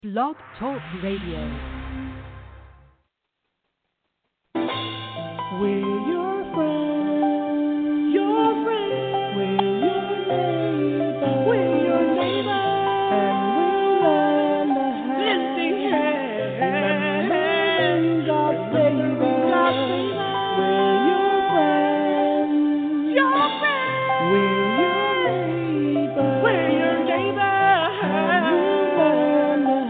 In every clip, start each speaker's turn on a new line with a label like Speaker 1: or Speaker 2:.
Speaker 1: Blog Talk Radio.
Speaker 2: We're your friends, we're your neighbors, and we'll lend a hand. Remembering God's favor, we're your friends, we're your neighbors, and we'll lend a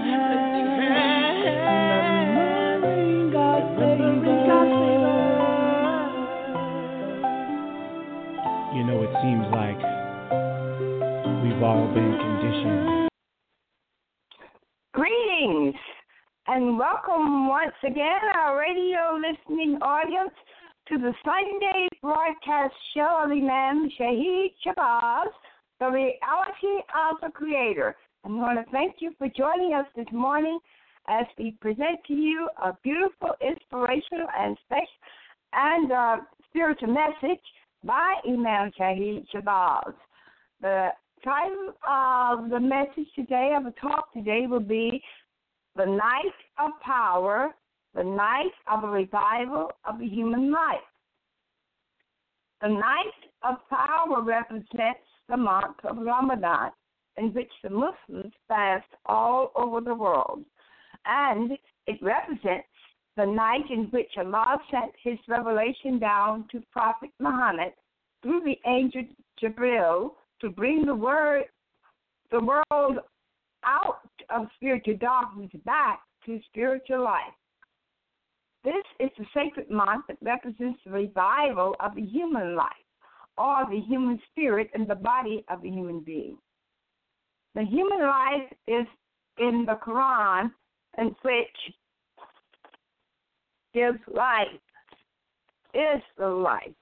Speaker 2: hand. Remembering God's favor.
Speaker 3: You know, it seems like we've all been conditioned.
Speaker 4: Greetings and welcome once again, our radio listening audience, to the Sunday broadcast show of Imam Shahid Shabazz, The Reality of the Creator. And I want to thank you for joining us this morning as we present to you a beautiful, inspirational, and spiritual message by Imam Shahid Shabazz. The title of the message today, of the talk today, will be The Night of Power, the Night of a Revival of the Human Life. The Night of Power represents the month of Ramadan, in which the Muslims fast all over the world. And it represents the night in which Allah sent his revelation down to Prophet Muhammad through the angel Jibril to bring the world out of spiritual darkness back to spiritual life. This is the sacred month that represents the revival of the human life, or the human spirit in the body of the human being. The human life is in the Quran, in which gives life, is the life.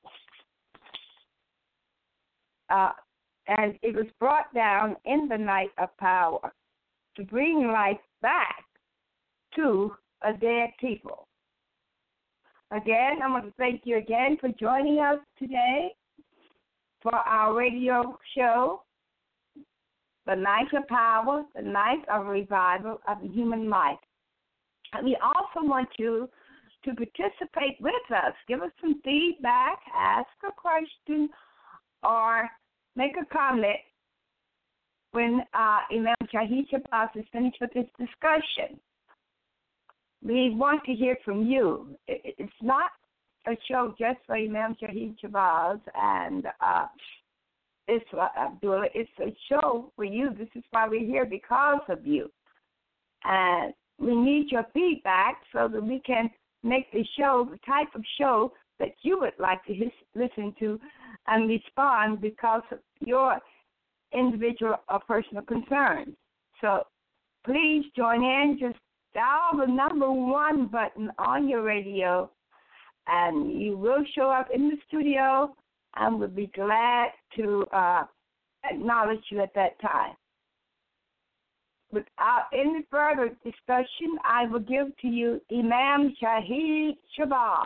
Speaker 4: And it was brought down in the night of power to bring life back to a dead people. Again, I want to thank you again for joining us today for our radio show, The Night of Power, the Night of Revival of the Human Life. And we also want you to participate with us. Give us some feedback, ask a question, or make a comment when Imam Shahid Shabazz is finished with this discussion. We want to hear from you. It's not a show just for Imam Shahid Shabazz and Isra Abdullah. It's a show for you. This is why we're here, because of you. And we need your feedback so that we can make the show the type of show that you would like to listen to and respond because of your individual or personal concerns. So please join in. Just dial the number 1 button on your radio, and you will show up in the studio, and we'll be glad to acknowledge you at that time. Without any further discussion, I will give to you Imam Shahid Shabazz.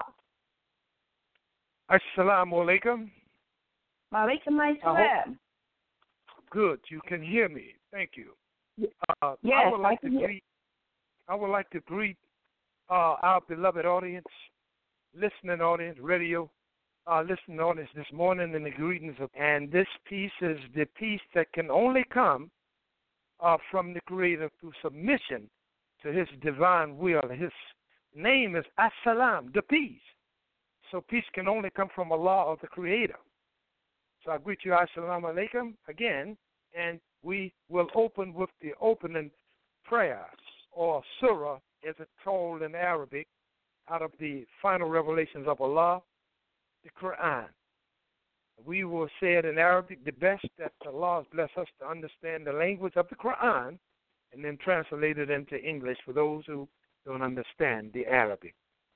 Speaker 5: Assalamu alaikum.
Speaker 4: Walaikum assalam.
Speaker 5: Good, you can hear me. Thank you.
Speaker 4: Yes,
Speaker 5: I would like to greet our beloved audience, listening audience, radio listening audience this morning in the greetings and this peace is the peace that can only come from the Creator through submission to His divine will. His name is As-Salam, the peace. So peace can only come from Allah, or the Creator. So I greet you, Assalamu alaikum, again, and we will open with the opening prayer, or surah, as it's called in Arabic, out of the final revelations of Allah, the Quran. We will say it in Arabic the best that Allah has blessed us to understand the language of the Quran, and then translate it into English for those who don't understand the Arabic.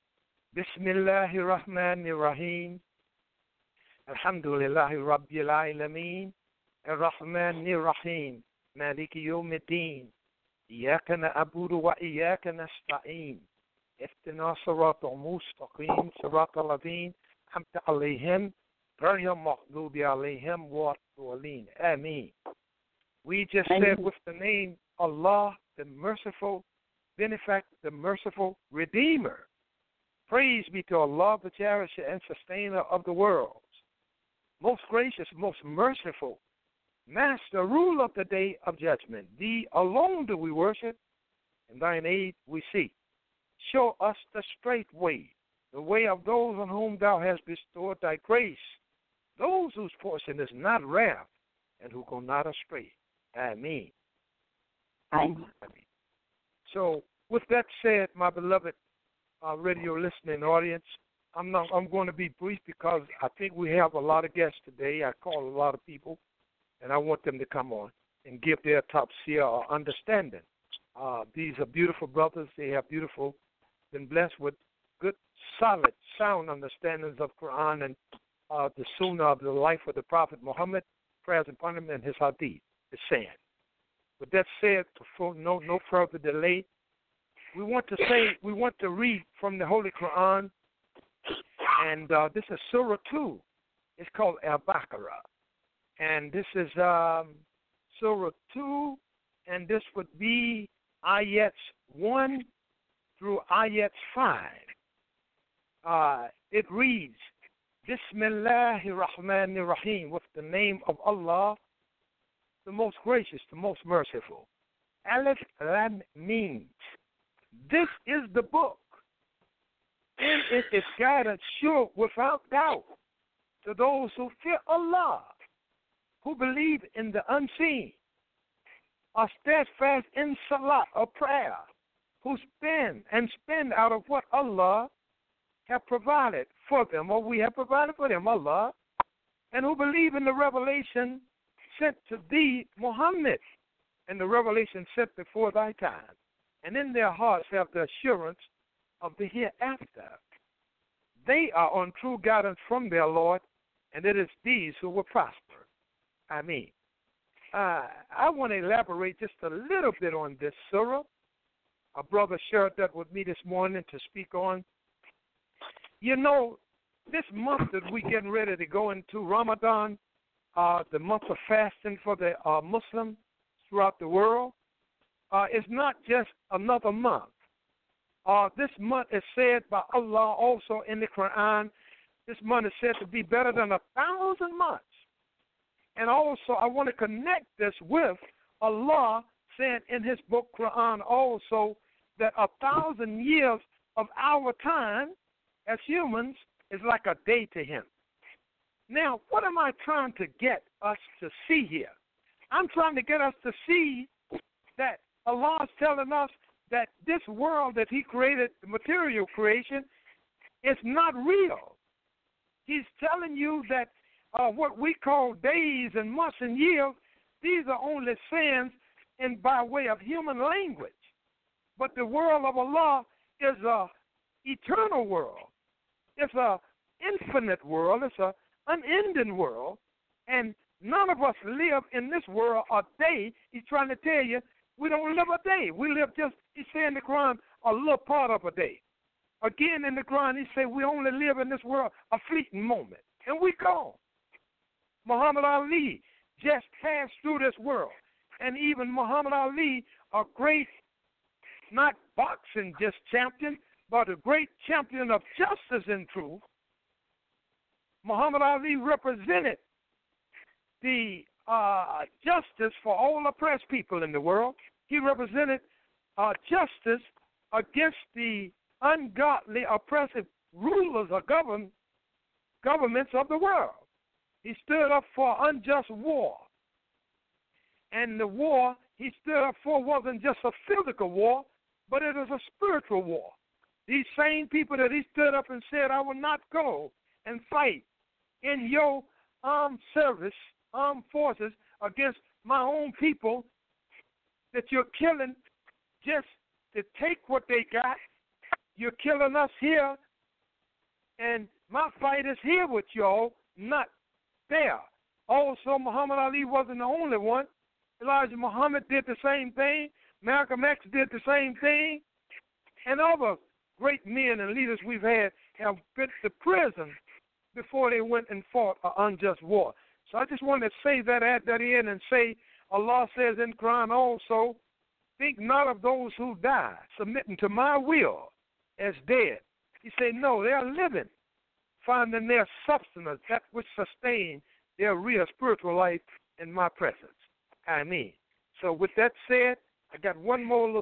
Speaker 5: Bismillahirrahmanirrahim. Alhamdulillahi Rabbil Alameen. Ar-Rahmanir-Rahim. Maliki Yawmiddin. Iyaka na'budu wa iyaka nasta'in. Ihdina siratal mustaqim. Siratal ladhina an'amta alayhim. Ghayri maghdubi alayhim wa ad-dallin. Ameen. We just said with the name Allah, the merciful benefactor, the merciful redeemer. Praise be to Allah, the cherisher and sustainer of the worlds. Most gracious, most merciful, Master, rule of the day of judgment. Thee alone do we worship, and thine aid we seek. Show us the straight way, the way of those on whom thou hast bestowed thy grace, those whose portion is not wrath, and who go not astray. Ameen.
Speaker 4: Amen.
Speaker 5: So, with that said, my beloved radio listening audience, I'm going to be brief because I think we have a lot of guests today. I call a lot of people, and I want them to come on and give their top seer or understanding. These are beautiful brothers. They have been blessed with good, solid, sound understandings of Quran and the Sunnah of the life of the Prophet Muhammad, prayers upon him, and his hadith, the saying. With that said, before no further delay, we want to read from the Holy Quran, and this is Surah 2. It's called Al-Baqarah, and this is Surah 2, and this would be ayats 1 through ayats 5. It reads, Bismillahir Rahmanir Rahim, with the name of Allah, the most gracious, the most merciful. Alif Lam Mim. This is the book. In it is guidance sure without doubt to those who fear Allah, who believe in the unseen, are steadfast in salah or prayer, who spend out of what Allah have provided for them, or we have provided for them, Allah, and who believe in the revelation sent to thee, Muhammad, and the revelation sent before thy time, and in their hearts have the assurance of the hereafter. They are on true guidance from their Lord, and it is these who will prosper. I mean, I want to elaborate just a little bit on this surah. A brother shared that with me this morning to speak on. You know, this month that we're getting ready to go into, Ramadan, the month of fasting for the Muslims throughout the world, is not just another month. This month is said by Allah also in the Quran, this month is said to be better than 1,000 months. And also, I want to connect this with Allah saying in his book, Quran, also that 1,000 years of our time as humans is like a day to him. Now, what am I trying to get us to see here? I'm trying to get us to see that Allah is telling us that this world that he created, the material creation, is not real. He's telling you that what we call days and months and years, these are only sayings and by way of human language. But the world of Allah is an eternal world. It's an infinite world. It's an unending world. And none of us live in this world a day. He's trying to tell you we don't live a day. We live just, he said in the Quran, a little part of a day. Again in the Quran, he said we only live in this world a fleeting moment. And we gone. Muhammad Ali just passed through this world. And even Muhammad Ali, a great, not boxing just champion, but a great champion of justice and truth. Muhammad Ali represented the justice for all oppressed people in the world. He represented justice against the ungodly, oppressive rulers or governments of the world. He stood up for unjust war. And the war he stood up for wasn't just a physical war, but it was a spiritual war. These same people that he stood up and said, I will not go and fight in your armed forces against my own people, that you're killing just to take what they got. You're killing us here, and my fight is here with y'all, not there. Also, Muhammad Ali wasn't the only one. Elijah Muhammad did the same thing. Malcolm X did the same thing. And other great men and leaders we've had have been to prison before they went and fought an unjust war. So I just wanted to say that, add that in, and say Allah says in Quran also think not of those who die, submitting to my will as dead. He said, no, they are living, finding their substance, that which sustains their real spiritual life in my presence. I mean. So with that said, I got one more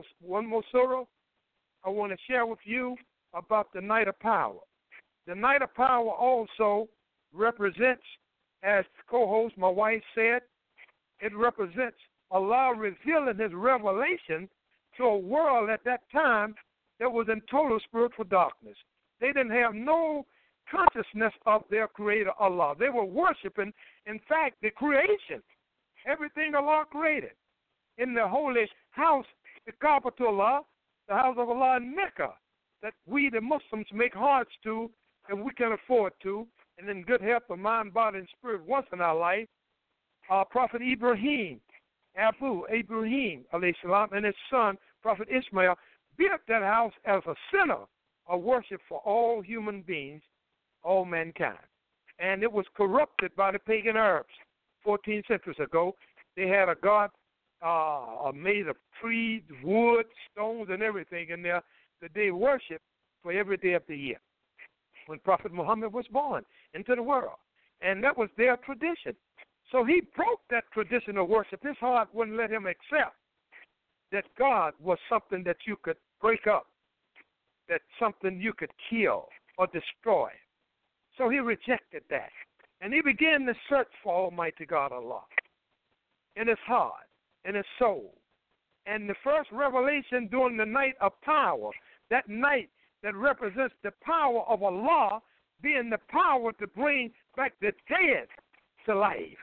Speaker 5: surah I want to share with you about the night of power. The night of power also represents, as co-host, my wife said, it represents Allah revealing his revelation to a world at that time that was in total spiritual darkness. They didn't have no consciousness of their creator Allah. They were worshiping, in fact, the creation, everything Allah created. In the holy house, the Kaaba-tullah, the house of Allah in Mecca, that we the Muslims make hearts to and we can afford to, and in good health of mind, body, and spirit once in our life. Prophet Ibrahim, Ibrahim, alayhi salam, and his son, Prophet Ishmael, built that house as a center of worship for all human beings, all mankind. And it was corrupted by the pagan Arabs 14 centuries ago. They had a god made of trees, wood, stones, and everything in there that they worshiped for every day of the year when Prophet Muhammad was born into the world. And that was their tradition. So he broke that tradition of worship. His heart wouldn't let him accept that God was something that you could break up, that something you could kill or destroy. So he rejected that. And he began to search for Almighty God Allah in his heart, in his soul. And the first revelation during the night of power, that night that represents the power of Allah being the power to bring back the dead to life.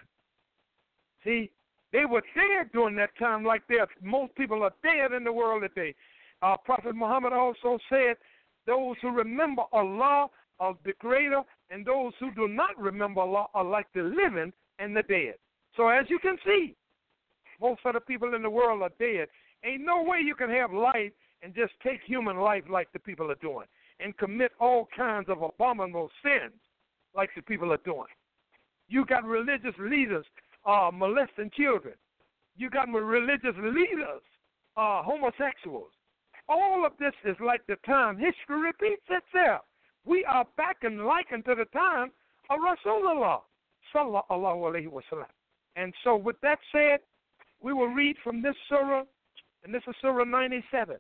Speaker 5: See, they were dead during that time like most people are dead in the world today. Prophet Muhammad also said, those who remember Allah of the Creator and those who do not remember Allah are like the living and the dead. So as you can see, most of the people in the world are dead. Ain't no way you can have life and just take human life like the people are doing and commit all kinds of abominable sins like the people are doing. You got religious leaders molesting children. You got religious leaders, homosexuals. All of this is like the time. History repeats itself. We are back and likened to the time of Rasulullah, sallallahu alayhi wa sallam. And so with that said, we will read from this surah, and this is Surah 97.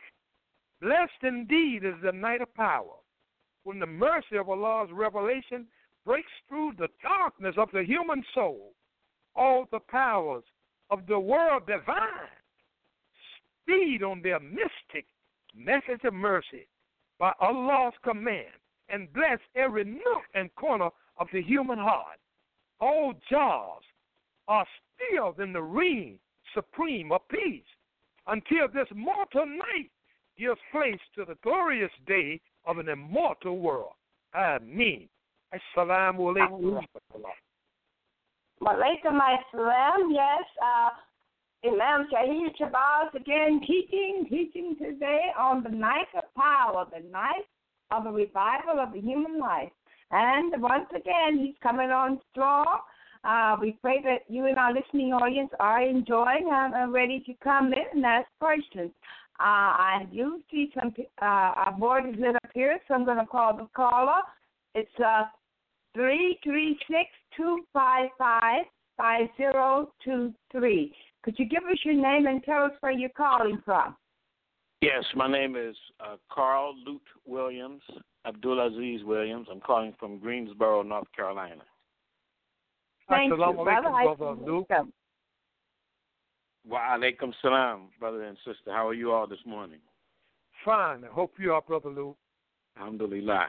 Speaker 5: Blessed indeed is the night of power, when the mercy of Allah's revelation breaks through the darkness of the human soul. All the powers of the world divine speed on their mystic message of mercy by Allah's command and bless every nook and corner of the human heart. All jaws are stilled in the reign supreme of peace until this mortal night gives place to the glorious day of an immortal world. Ameen. Assalamu alaikum.
Speaker 4: Walaikum assalam. Yes, Imam Shahid Shabazz again teaching today on the night of power, the night of the revival of the human life. And once again, he's coming on strong. We pray that you and our listening audience are enjoying and are ready to come in and ask questions. I do see some, our board is lit up here, so I'm going to call the caller. It's 336-255-5023. Could you give us your name and tell us where you're calling from?
Speaker 6: Yes, my name is Carl Lute Williams, Abdulaziz Williams. I'm calling from Greensboro, North Carolina.
Speaker 4: Thank you, brother.
Speaker 6: Wa alaikum salam, brother and sister. How are you all this morning?
Speaker 5: Fine. I hope you are, Brother Luke.
Speaker 6: Alhamdulillah.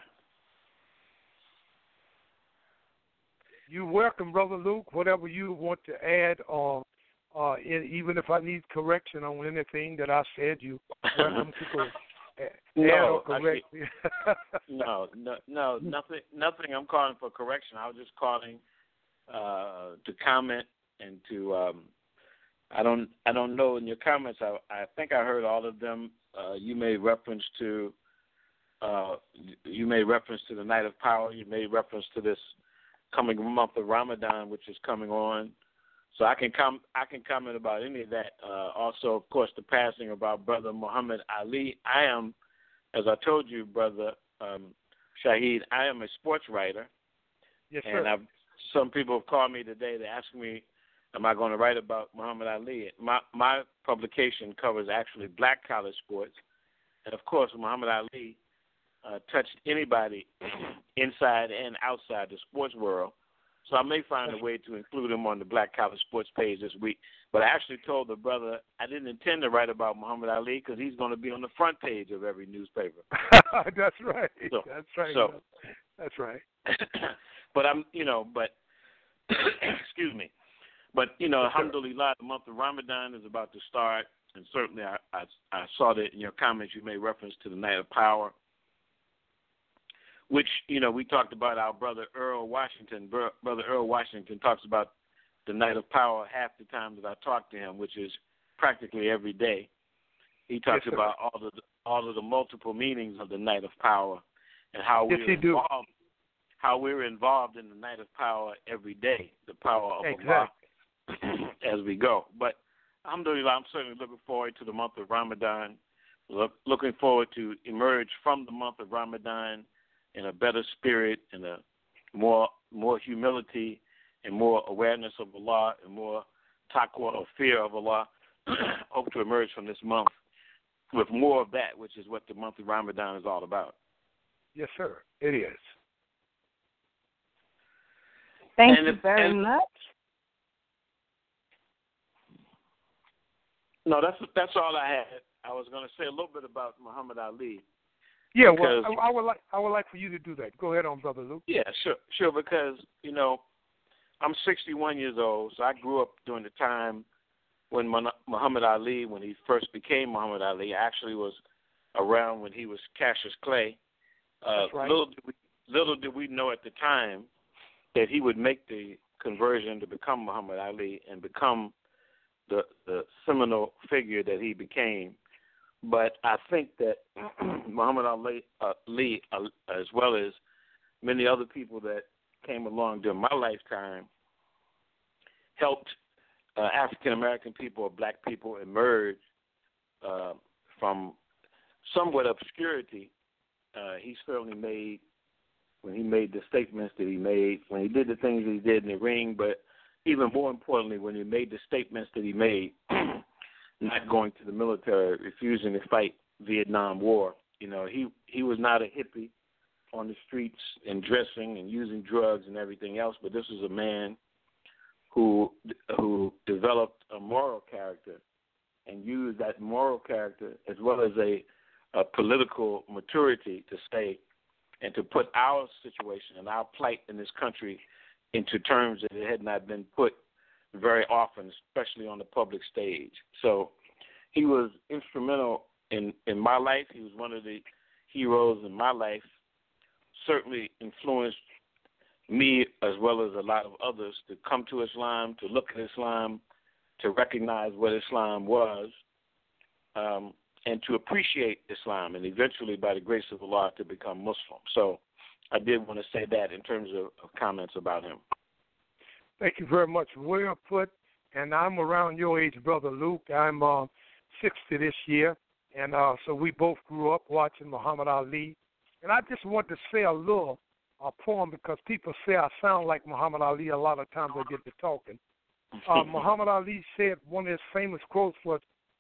Speaker 5: You're welcome, Brother Luke. Whatever you want to add, even if I need correction on anything that I said, you welcome to go add or correct me.
Speaker 6: No, nothing. I'm calling for correction. I was just calling to comment and to. I don't know. In your comments, I think I heard all of them. You made reference to. You made reference to the night of power. You made reference to this coming month of Ramadan, which is coming on. So I can comment about any of that. Also, of course, the passing of our brother Muhammad Ali. I am, as I told you, brother Shahid, I am a sports writer.
Speaker 5: Yes, sir.
Speaker 6: And some people have called me today to ask me, am I going to write about Muhammad Ali? My publication covers actually black college sports. And, of course, Muhammad Ali touched anybody inside and outside the sports world. So I may find a way to include him on the Black College Sports page this week. But I actually told the brother I didn't intend to write about Muhammad Ali because he's going to be on the front page of every newspaper.
Speaker 5: That's right.
Speaker 6: So,
Speaker 5: that's right.
Speaker 6: So,
Speaker 5: that's right.
Speaker 6: But excuse me. But, alhamdulillah, the month of Ramadan is about to start. And certainly I saw that in your comments you made reference to the Night of Power, which, we talked about our brother Earl Washington. Brother Earl Washington talks about the Night of Power half the time that I talk to him, which is practically every day. He talks about all of the multiple meanings of the Night of Power and how we're involved in the Night of Power every day, the power of Allah as we go. But alhamdulillah, I'm certainly looking forward to the month of Ramadan. Looking forward to emerge from the month of Ramadan in a better spirit, and a more humility, and more awareness of Allah, and more taqwa or fear of Allah. Hope to emerge from this month with more of that, which is what the month of Ramadan is all about.
Speaker 5: Yes, sir. It is.
Speaker 4: Thank you very much.
Speaker 6: No, that's all I had. I was going to say a little bit about Muhammad Ali.
Speaker 5: Yeah, well, I would like for you to do that. Go ahead on, Brother Luke.
Speaker 6: Yeah, sure, because, I'm 61 years old, so I grew up during the time when Muhammad Ali, when he first became Muhammad Ali, actually was around when he was Cassius Clay.
Speaker 5: That's right.
Speaker 6: Little did we know at the time that he would make the conversion to become Muhammad Ali and become the seminal figure that he became. But I think that Muhammad Ali, as well as many other people that came along during my lifetime, helped African-American people or black people emerge from somewhat obscurity. He certainly made, when he made the statements that he made, when he did the things that he did in the ring, but even more importantly, when he made the statements that he made, not going to the military, refusing to fight Vietnam War. He was not a hippie on the streets and dressing and using drugs and everything else, but this was a man who developed a moral character and used that moral character as well as a political maturity to say and to put our situation and our plight in this country into terms that it had not been put very often, especially on the public stage. So he was instrumental in my life. He was one of the heroes in my life, certainly influenced me as well as a lot of others to come to Islam, to look at Islam, to recognize what Islam was, and to appreciate Islam, and eventually, by the grace of Allah, to become Muslim. So I did want to say that in terms of comments about him.
Speaker 5: Thank you very much. Well put. And I'm around your age, Brother Luke. I'm 60 this year. And so we both grew up watching Muhammad Ali. And I just want to say a little poem because people say I sound like Muhammad Ali a lot of times I get to talking. Muhammad Ali said one of his famous quotes was,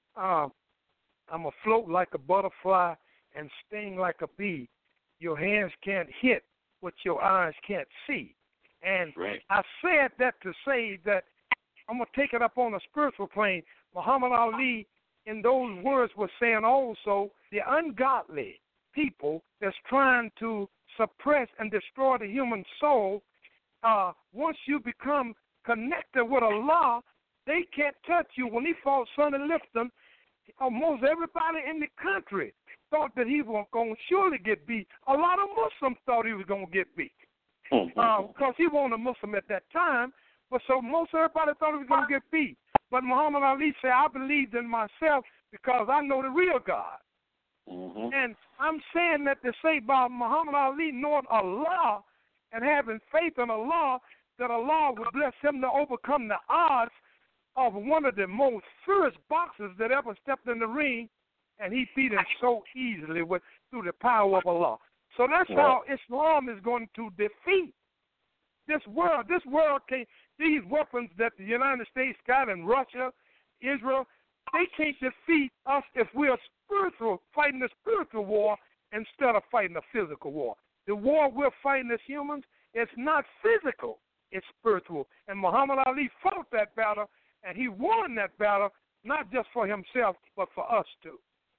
Speaker 5: I'm afloat like a butterfly and sting like a bee. Your hands can't hit what your eyes can't see. And I said that to say that I'm going to take it up on a spiritual plane. Muhammad Ali, in those words, was saying also the ungodly people that's trying to suppress and destroy the human soul, once you become connected with Allah, they can't touch you. When he fought Sonny Liston, almost everybody in the country thought that he was going to surely get beat. A lot of Muslims thought he was going to get beat because he wasn't a Muslim at that time. But so most everybody thought he was going to get beat. But Muhammad Ali said, I believed in myself because I know the real God. And I'm saying that to say about Muhammad Ali knowing Allah and having faith in Allah, that Allah would bless him to overcome the odds of one of the most fierce boxers that ever stepped in the ring, and he beat him so easily through the power of Allah. So that's how Islam is going to defeat this world. This world can't. These weapons that the United States got and Russia, Israel, they can't defeat us if we're fighting a spiritual war instead of fighting a physical war. The war we're fighting as humans is not physical, it's spiritual. And Muhammad Ali fought that battle, and he won that battle, not just for himself, but for us too.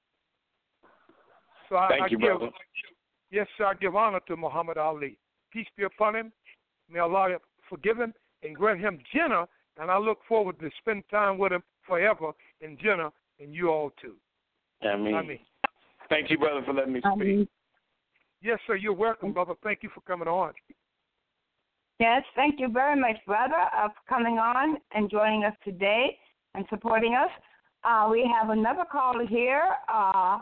Speaker 5: So
Speaker 6: Thank you, brother.
Speaker 5: Yes, sir, I give honor to Muhammad Ali. Peace be upon him. May Allah forgive him and grant him Jannah, and I look forward to spend time with him forever in Jannah, and you all too.
Speaker 6: Ameen. Thank you, brother, for letting me speak.
Speaker 5: Yes, sir, you're welcome, brother. Thank you for coming on.
Speaker 4: Yes, thank you very much, brother, for coming on and joining us today and supporting us. We have another caller here, a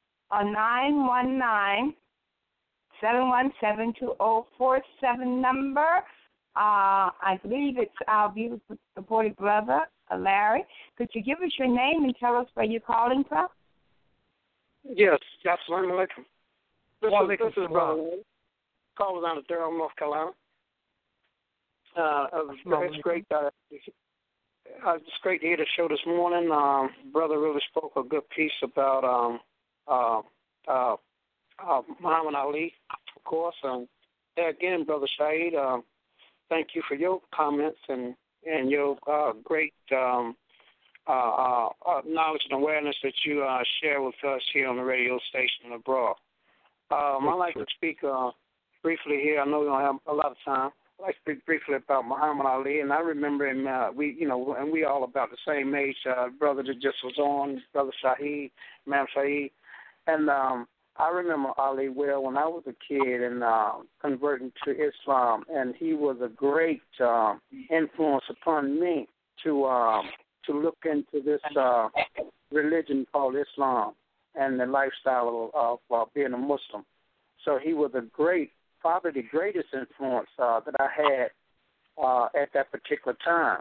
Speaker 4: 919-717-2047 number. I believe it's our beautiful supportive brother, Larry. Could you give us your name and tell us where you're calling from?
Speaker 7: Yes, assalamu alaikum. This is
Speaker 5: brother.
Speaker 7: Calling out of Durham, North Carolina. It's great. It's great to hear the show this morning. Brother really spoke a good piece about Muhammad Ali, of course. Again, Brother Saeed, thank you for your comments and your great knowledge and awareness that you share with us here on the radio station abroad. I'd like to speak briefly here. I know we don't have a lot of time. I'd like to speak briefly about Muhammad Ali, and I remember him. And we all about the same age. Brother that just was on, Brother Saeed, Imam Saeed, and I remember Ali well when I was a kid and converting to Islam, and he was a great influence upon me to look into this religion called Islam and the lifestyle of being a Muslim. So he was probably the greatest influence that I had at that particular time,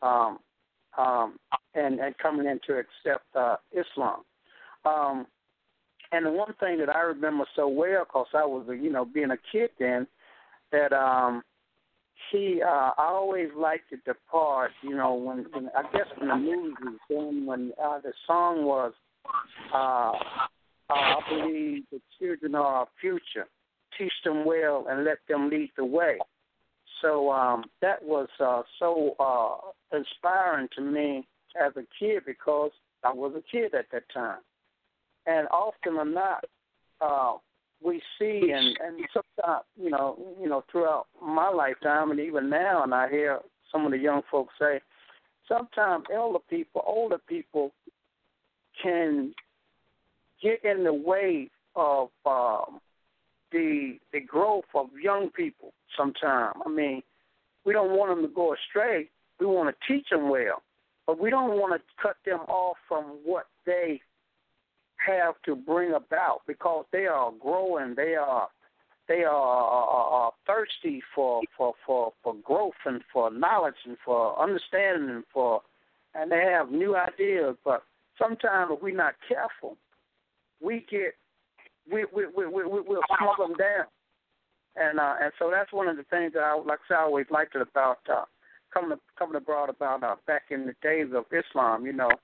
Speaker 7: and coming in to accept Islam. And the one thing that I remember so well, because I was, being a kid then, that I always liked the part, when I guess when the movie was done, when the song was, I believe the children are our future. Teach them well and let them lead the way. So that was so inspiring to me as a kid because I was a kid at that time. And often or not, we see, and sometimes, throughout my lifetime and even now, and I hear some of the young folks say, sometimes older people can get in the way of the growth of young people sometimes. I mean, we don't want them to go astray. We want to teach them well, but we don't want to cut them off from what they have to bring about because they are growing. They are thirsty for growth and for knowledge and for understanding and they have new ideas. But sometimes if we're not careful, we'll smother them down. And so that's one of the things that I always liked it about coming abroad about back in the days of Islam.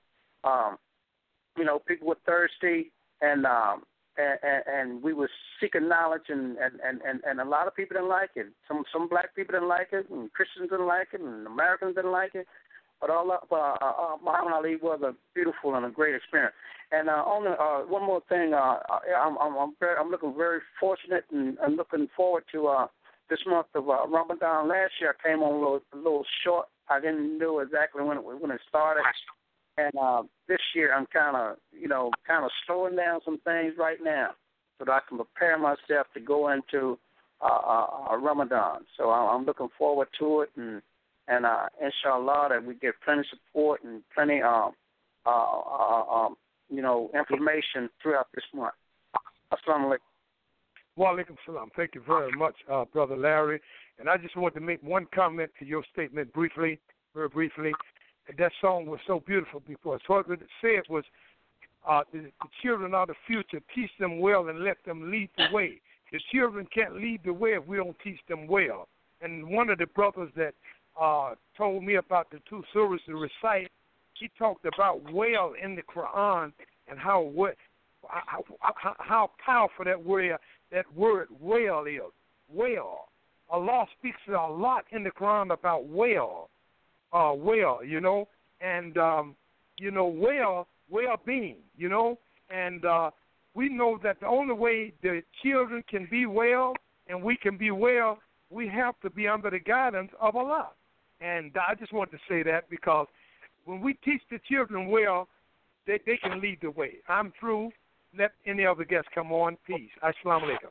Speaker 7: People were thirsty, and we were seeking knowledge, and a lot of people didn't like it. Some black people didn't like it, and Christians didn't like it, and Americans didn't like it. But Muhammad Ali was a beautiful and a great experience. And only one more thing, I'm looking very fortunate and looking forward to this month of Ramadan. Last year I came on a little short. I didn't know exactly when it started. And this year I'm kind of slowing down some things right now so that I can prepare myself to go into Ramadan. So I'm looking forward to it, and inshallah that we get plenty of support and plenty information throughout this month. Assalamu alaikum.
Speaker 5: Wa alaikum salam. Thank you very much, Brother Larry. And I just want to make one comment to your statement very briefly. That song was so beautiful because what it said was, the children are the future. Teach them well and let them lead the way. The children can't lead the way if we don't teach them well. And one of the brothers that told me about the two surahs to recite, he talked about well in the Quran and how powerful that word well is. Well. Allah speaks a lot in the Quran about well, you know, and, you know, well-being, you know, and we know that the only way the children can be well and we can be well, we have to be under the guidance of Allah. And I just want to say that because when we teach the children well, they can lead the way. I'm through. Let any other guests come on. Peace. Assalamu alaikum.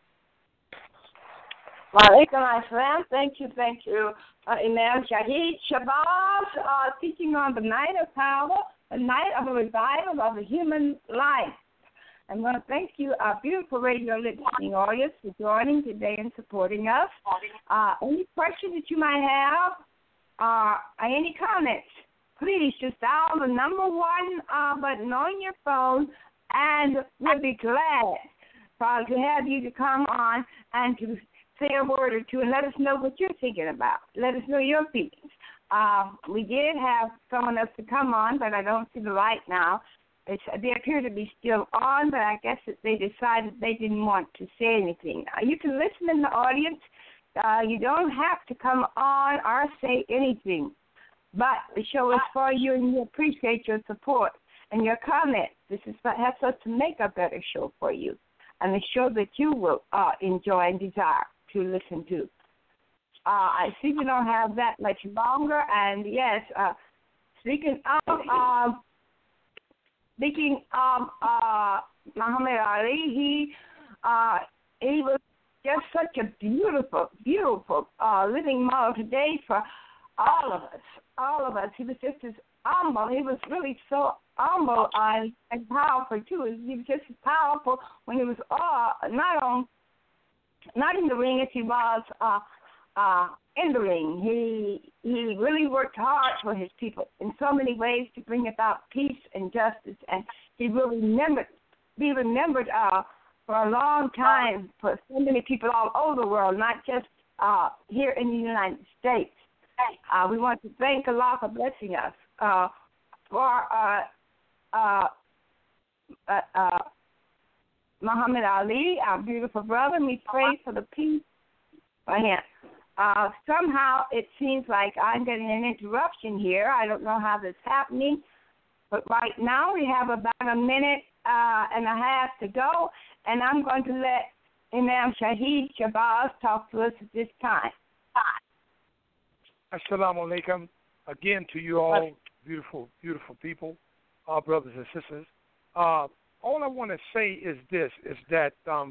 Speaker 4: Walaikum assalam. Thank you, Imam Shahid Shabazz, teaching on the night of power, the night of a revival of the human life. I want to thank you, our beautiful radio listening audience, for joining today and supporting us. Any questions that you might have, any comments, please just dial the number 1 button on your phone, and we'll be glad to have you to come on and to say a word or two and let us know what you're thinking about. Let us know your feelings. We did have someone else to come on, but I don't see the light now. They appear to be still on, but I guess that they decided they didn't want to say anything. You can listen in the audience. You don't have to come on or say anything, but the show is for you, and we appreciate your support and your comments. This is what helps us to make a better show for you, and the show that you will enjoy and desire to listen to. I see we don't have that much longer, and yes, speaking of Muhammad Ali, he was just such a beautiful living model today for all of us. He was just as humble. He was really so humble and powerful too. He was just as powerful when he was not in the ring as he was in the ring. He really worked hard for his people in so many ways to bring about peace and justice, and he will be remembered for a long time for so many people all over the world, not just here in the United States. We want to thank Allah for blessing us for Muhammad Ali, our beautiful brother. We pray for the peace for him. Somehow it seems like I'm getting an interruption here. I don't know how this is happening, but right now we have about a minute and a half to go, and I'm going to let Imam Shahid Shabazz talk to us at this time.
Speaker 5: Assalamu alaikum. Again to you all, beautiful people, our brothers and sisters. All I want to say is this, is that,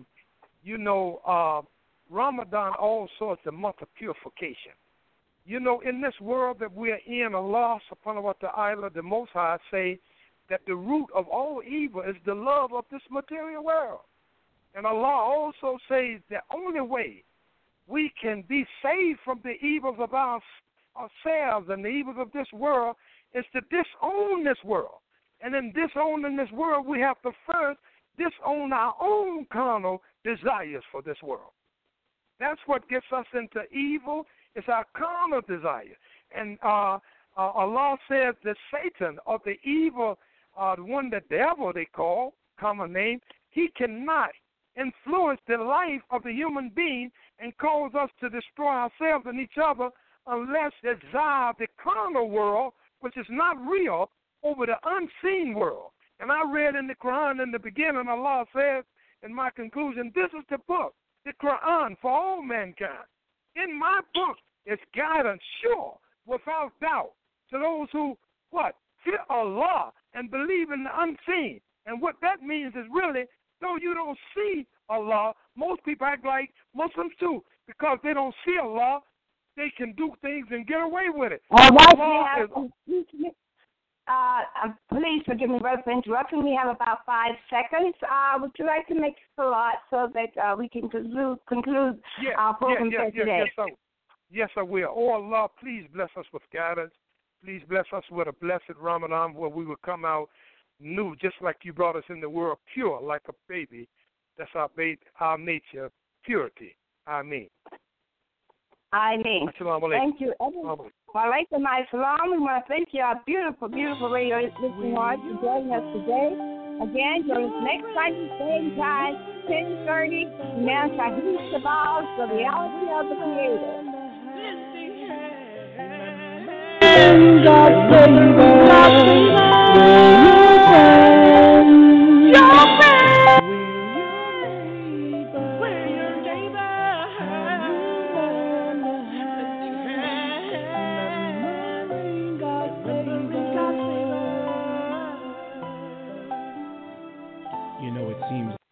Speaker 5: Ramadan also is the month of purification. You know, in this world that we are in, Allah subhanahu wa ta'ala, the Most High, say that the root of all evil is the love of this material world. And Allah also says the only way we can be saved from the evils of ourselves and the evils of this world is to disown this world. And in disowning this world, we have to first disown our own carnal desires for this world. That's what gets us into evil. It's our carnal desire. And Allah says that Satan, or the evil, the one the devil they call, common name, he cannot influence the life of the human being and cause us to destroy ourselves and each other unless they desire the carnal world, which is not real, over the unseen world. And I read in the Quran in the beginning, Allah says, in my conclusion, this is the book, the Quran for all mankind. In my book is guidance, sure, without doubt, to those who, fear Allah and believe in the unseen. And what that means is really, though you don't see Allah, most people act like Muslims too, because they don't see Allah, they can do things and get away with it.
Speaker 4: Please forgive me, brother, for interrupting. We have about 5 seconds. Would you like to make a lot so that we can conclude our program for today?
Speaker 5: Yes, I will. Oh, Allah, please bless us with guidance. Please bless us with a blessed Ramadan where we will come out new, just like you brought us in the world, pure like a baby. That's our nature, purity. Ameen. Assalamu alaikum.
Speaker 4: Thank you, everyone. Walaikum assalam. We want to thank you, our beautiful, beautiful radio listening audience, for joining us today. Again, join us next Sunday, same time, 10:30. Now, Shahid Shabazz, the reality of the Creator.
Speaker 2: God's favor, your friend, will your neighbor, God's favor.
Speaker 3: You know, it seems